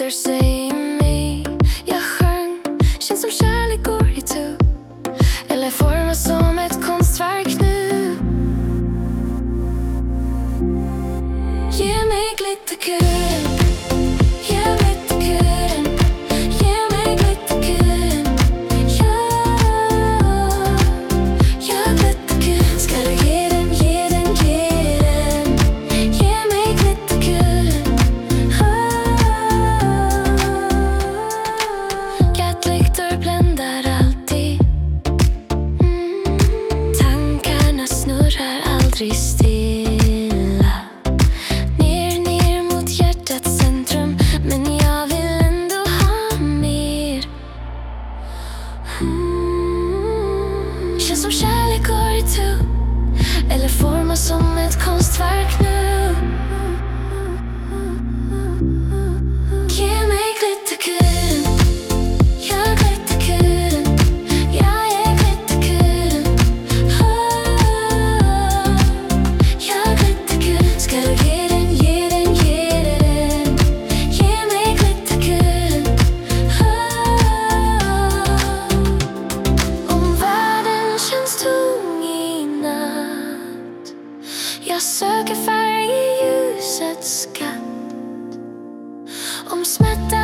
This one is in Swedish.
rör sig i mig. Jag sjöng, känns som kärlek går i tu, eller formas som ett konstverk nu. Ge mig glitterkuren, ge mig glitterkuren, ge mig glitterkuren. Ja, glitterkuren. Ska du ge den, ge den, ge den. Ge mig glitterkuren. Kattlyktor bländar alltid. Tankarna snurrar aldrig stilla. Ner, ner mot hjärtats centrum, men jag vill ändå ha mer. Känns som kärlek går i tu, eller formas som ett konstverk nu. Ge mig glitterkuren, ja glitterkuren, jag är glitterkuren. Ja glitterkuren, ska du ge den, ge den, ge den. Ge mig glitterkuren. Om världen känns tung i natt, jag söker färg i ljusets skatt. Om smärta